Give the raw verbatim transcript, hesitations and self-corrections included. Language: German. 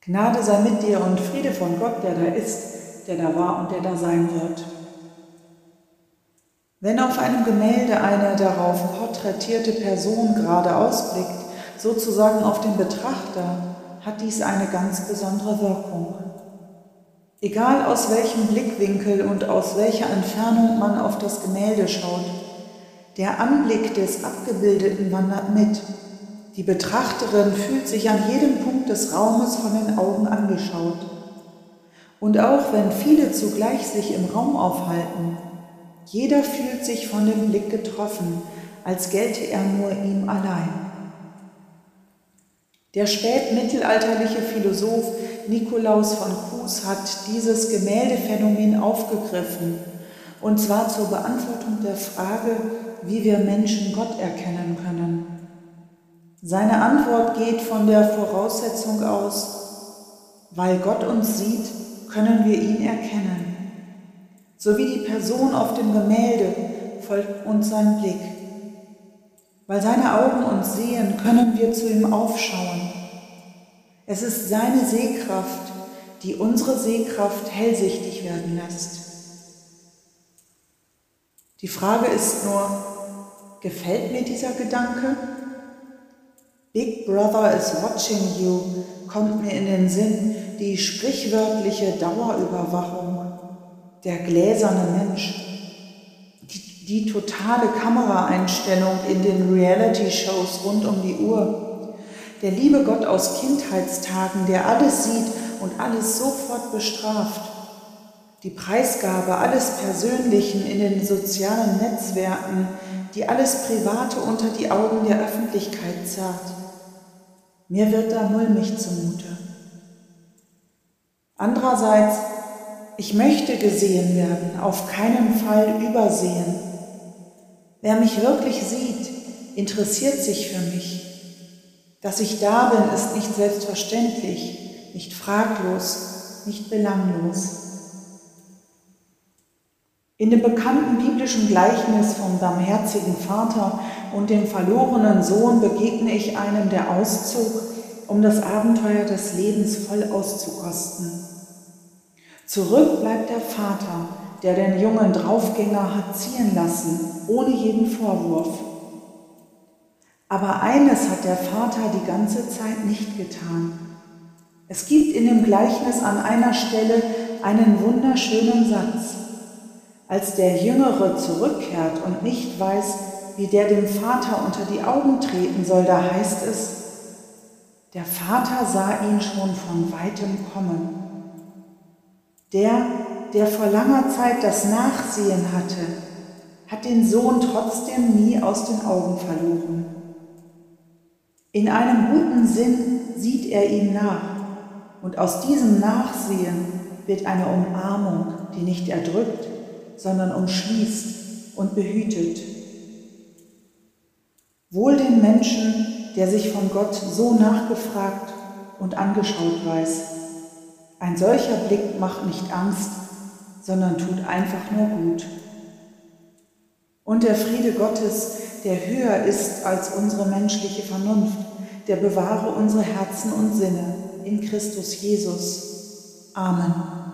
Gnade sei mit dir und Friede von Gott, der da ist, der da war und der da sein wird. Wenn auf einem Gemälde eine darauf porträtierte Person gerade ausblickt, sozusagen auf den Betrachter, hat dies eine ganz besondere Wirkung. Egal aus welchem Blickwinkel und aus welcher Entfernung man auf das Gemälde schaut, der Anblick des Abgebildeten wandert mit. Die Betrachterin fühlt sich an jedem Punkt des Raumes von den Augen angeschaut. Und auch wenn viele zugleich sich im Raum aufhalten, jeder fühlt sich von dem Blick getroffen, als gelte er nur ihm allein. Der spätmittelalterliche Philosoph Nikolaus von Kues hat dieses Gemäldephänomen aufgegriffen, und zwar zur Beantwortung der Frage, wie wir Menschen Gott erkennen können. Seine Antwort geht von der Voraussetzung aus, weil Gott uns sieht, können wir ihn erkennen. So wie die Person auf dem Gemälde folgt uns sein Blick. Weil seine Augen uns sehen, können wir zu ihm aufschauen. Es ist seine Sehkraft, die unsere Sehkraft hellsichtig werden lässt. Die Frage ist nur, gefällt mir dieser Gedanke? Big Brother is watching you kommt mir in den Sinn, die sprichwörtliche Dauerüberwachung, der gläserne Mensch, die, die totale Kameraeinstellung in den Reality-Shows rund um die Uhr, der liebe Gott aus Kindheitstagen, der alles sieht und alles sofort bestraft, die Preisgabe alles Persönlichen in den sozialen Netzwerken, die alles Private unter die Augen der Öffentlichkeit zerrt. Mir wird da mulmig zumute. Andererseits, ich möchte gesehen werden, auf keinen Fall übersehen. Wer mich wirklich sieht, interessiert sich für mich. Dass ich da bin, ist nicht selbstverständlich, nicht fraglos, nicht belanglos. In dem bekannten biblischen Gleichnis vom barmherzigen Vater und dem verlorenen Sohn begegne ich einem, der auszog, um das Abenteuer des Lebens voll auszukosten. Zurück bleibt der Vater, der den jungen Draufgänger hat ziehen lassen, ohne jeden Vorwurf. Aber eines hat der Vater die ganze Zeit nicht getan. Es gibt in dem Gleichnis an einer Stelle einen wunderschönen Satz. Als der Jüngere zurückkehrt und nicht weiß, wie der dem Vater unter die Augen treten soll, da heißt es, der Vater sah ihn schon von weitem kommen. Der, der vor langer Zeit das Nachsehen hatte, hat den Sohn trotzdem nie aus den Augen verloren. In einem guten Sinn sieht er ihm nach, und aus diesem Nachsehen wird eine Umarmung, die nicht erdrückt, sondern umschließt und behütet. Wohl dem Menschen, der sich von Gott so nachgefragt und angeschaut weiß. Ein solcher Blick macht nicht Angst, sondern tut einfach nur gut. Und der Friede Gottes, der höher ist als unsere menschliche Vernunft, der bewahre unsere Herzen und Sinne in Christus Jesus. Amen.